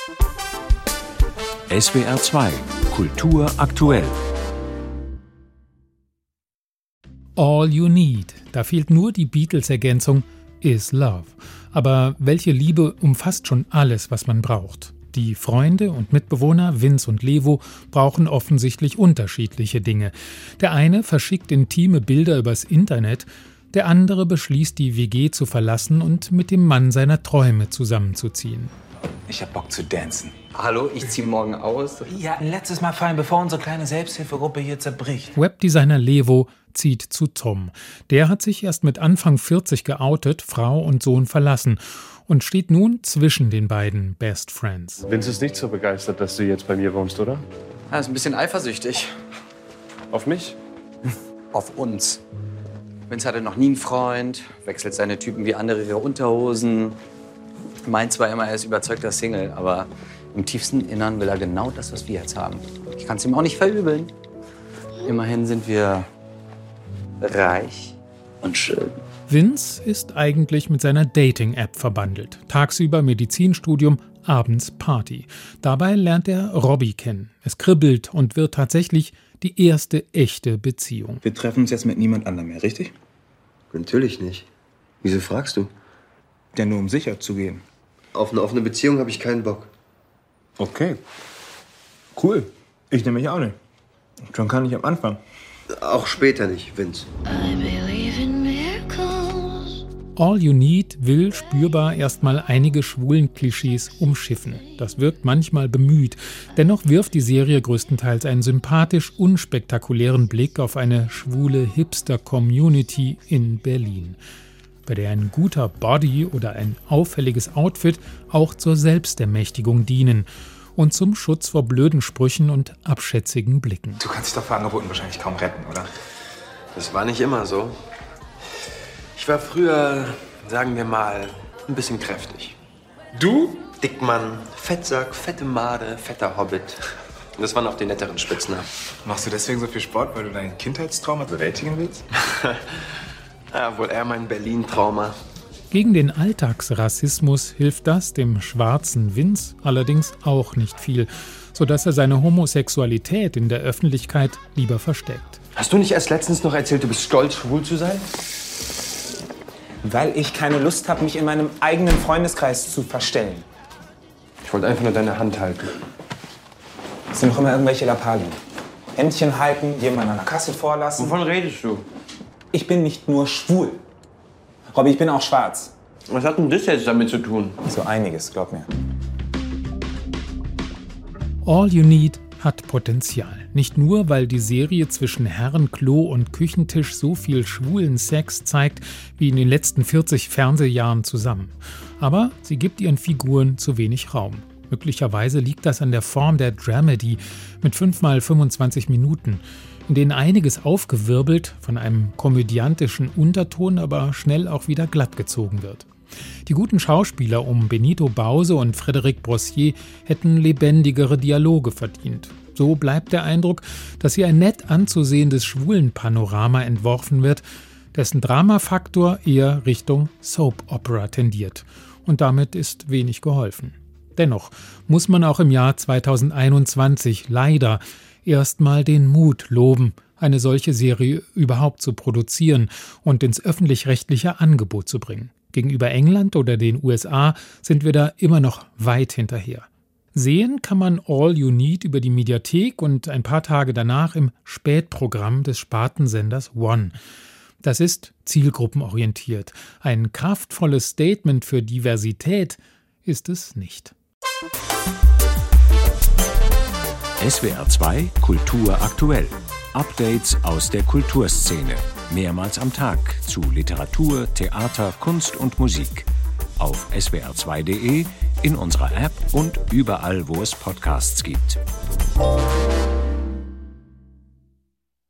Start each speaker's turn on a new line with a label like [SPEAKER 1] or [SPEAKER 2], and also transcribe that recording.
[SPEAKER 1] SWR 2 Kultur aktuell.
[SPEAKER 2] All You Need, da fehlt nur die Beatles-Ergänzung Is Love. Aber welche Liebe umfasst schon alles, was man braucht? Die Freunde und Mitbewohner Vince und Levo brauchen offensichtlich unterschiedliche Dinge. Der eine verschickt intime Bilder übers Internet, der andere beschließt, die WG zu verlassen und mit dem Mann seiner Träume zusammenzuziehen.
[SPEAKER 3] Ich hab Bock zu dancen.
[SPEAKER 4] Hallo, ich zieh morgen aus.
[SPEAKER 3] Ja, ein letztes Mal feiern, bevor unsere kleine Selbsthilfegruppe hier zerbricht.
[SPEAKER 2] Webdesigner Levo zieht zu Tom. Der hat sich erst mit Anfang 40 geoutet, Frau und Sohn verlassen und steht nun zwischen den beiden Best Friends.
[SPEAKER 5] Vince ist nicht so begeistert, dass du jetzt bei mir wohnst, oder?
[SPEAKER 4] Er ist ein bisschen eifersüchtig.
[SPEAKER 5] Auf mich?
[SPEAKER 4] Auf uns. Vince hatte noch nie einen Freund, wechselt seine Typen wie andere ihre Unterhosen. Meint zwar immer, er ist überzeugter Single, aber im tiefsten Innern will er genau das, was wir jetzt haben. Ich kann es ihm auch nicht verübeln. Immerhin sind wir reich und schön.
[SPEAKER 2] Vince ist eigentlich mit seiner Dating-App verbandelt. Tagsüber Medizinstudium, abends Party. Dabei lernt er Robbie kennen. Es kribbelt und wird tatsächlich die erste echte Beziehung.
[SPEAKER 3] Wir treffen uns jetzt mit niemand anderem mehr, richtig?
[SPEAKER 6] Natürlich nicht. Wieso fragst du?
[SPEAKER 3] Ja, nur um sicher zu gehen.
[SPEAKER 6] Auf eine offene Beziehung habe ich keinen Bock.
[SPEAKER 3] Okay. Cool. Ich nehme mich auch nicht. Schon kann ich am Anfang.
[SPEAKER 6] Auch später nicht, Vince.
[SPEAKER 7] I believe in miracles.
[SPEAKER 2] All You Need will spürbar erstmal einige schwulen Klischees umschiffen. Das wirkt manchmal bemüht. Dennoch wirft die Serie größtenteils einen sympathisch unspektakulären Blick auf eine schwule Hipster-Community in Berlin, bei der ein guter Body oder ein auffälliges Outfit auch zur Selbstermächtigung dienen und zum Schutz vor blöden Sprüchen und abschätzigen Blicken.
[SPEAKER 3] Du kannst dich doch vor Angeboten wahrscheinlich kaum retten, oder?
[SPEAKER 6] Das war nicht immer so. Ich war früher, sagen wir mal, ein bisschen kräftig.
[SPEAKER 3] Du?
[SPEAKER 6] Dickmann, Fettsack, fette Made, fetter Hobbit. Das waren auch die netteren Spitznamen.
[SPEAKER 3] Machst du deswegen so viel Sport, weil du dein Kindheitstrauma bewältigen willst?
[SPEAKER 6] Ja, wohl eher mein Berlin-Trauma.
[SPEAKER 2] Gegen den Alltagsrassismus hilft das dem schwarzen Vince allerdings auch nicht viel, sodass er seine Homosexualität in der Öffentlichkeit lieber versteckt.
[SPEAKER 6] Hast du nicht erst letztens noch erzählt, du bist stolz, schwul zu sein?
[SPEAKER 3] Weil ich keine Lust habe, mich in meinem eigenen Freundeskreis zu verstellen.
[SPEAKER 6] Ich wollte einfach nur deine Hand halten.
[SPEAKER 3] Das sind noch immer irgendwelche Lappalien. Händchen halten, jemanden an der Kasse vorlassen.
[SPEAKER 6] Wovon redest du?
[SPEAKER 3] Ich bin nicht nur schwul. Robby, ich bin auch schwarz.
[SPEAKER 6] Was hat denn das jetzt damit zu tun?
[SPEAKER 3] So einiges, glaub mir.
[SPEAKER 2] All You Need hat Potenzial. Nicht nur, weil die Serie zwischen Herrenklo und Küchentisch so viel schwulen Sex zeigt wie in den letzten 40 Fernsehjahren zusammen. Aber sie gibt ihren Figuren zu wenig Raum. Möglicherweise liegt das an der Form der Dramedy mit 5x25 Minuten, in denen einiges aufgewirbelt, von einem komödiantischen Unterton aber schnell auch wieder glattgezogen wird. Die guten Schauspieler um Benito Bause und Frédéric Brossier hätten lebendigere Dialoge verdient. So bleibt der Eindruck, dass hier ein nett anzusehendes Schwulenpanorama entworfen wird, dessen Dramafaktor eher Richtung Soap-Opera tendiert. Und damit ist wenig geholfen. Dennoch muss man auch im Jahr 2021 leider erstmal den Mut loben, eine solche Serie überhaupt zu produzieren und ins öffentlich-rechtliche Angebot zu bringen. Gegenüber England oder den USA sind wir da immer noch weit hinterher. Sehen kann man All You Need über die Mediathek und ein paar Tage danach im Spätprogramm des Spartensenders One. Das ist zielgruppenorientiert. Ein kraftvolles Statement für Diversität ist es nicht.
[SPEAKER 1] SWR 2 Kultur aktuell. Updates aus der Kulturszene. Mehrmals am Tag zu Literatur, Theater, Kunst und Musik. Auf swr2.de, in unserer App und überall, wo es Podcasts gibt.